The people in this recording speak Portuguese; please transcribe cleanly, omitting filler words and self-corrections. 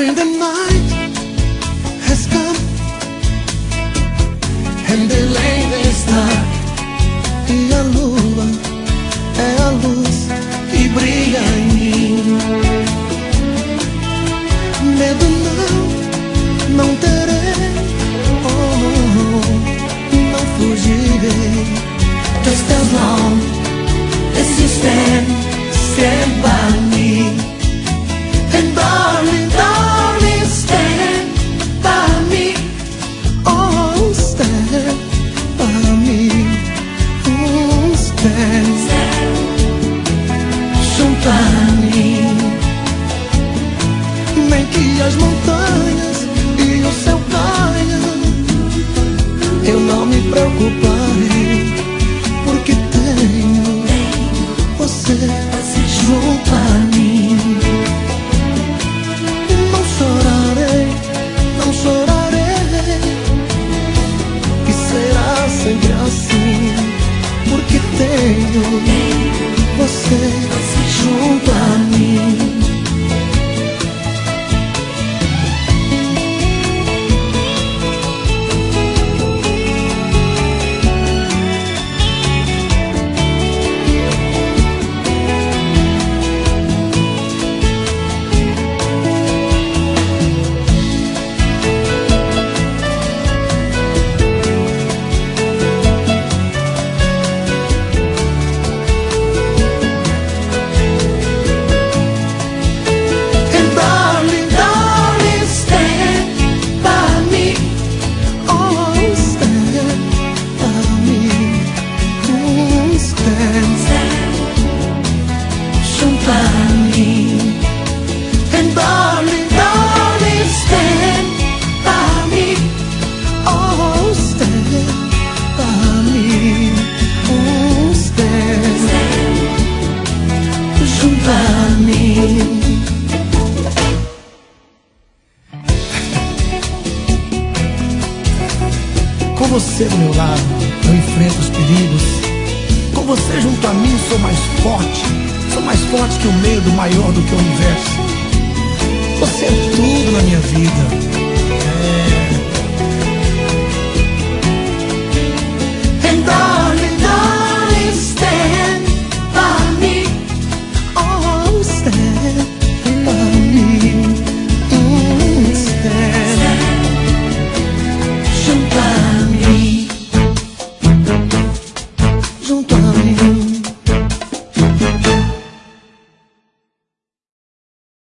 And the night has come, and the lane is dark. E a lua é a luz que brilha em mim. Medo não terei, não fugirei. Just as long as you stand by me. And darling, darling, stand by me. Oh, stand by me. Oh, stand junto a mim. Nem que as montanhas e o céu caiam, eu não me preocuparei, porque tenho você junto a mim. Não chorarei, e será sempre assim, porque tenho você junto a mim. Com você do meu lado, eu enfrento os perigos. Com você junto a mim, sou mais forte. Sou mais forte que o medo, maior do que o universo. Você é tudo na minha vida.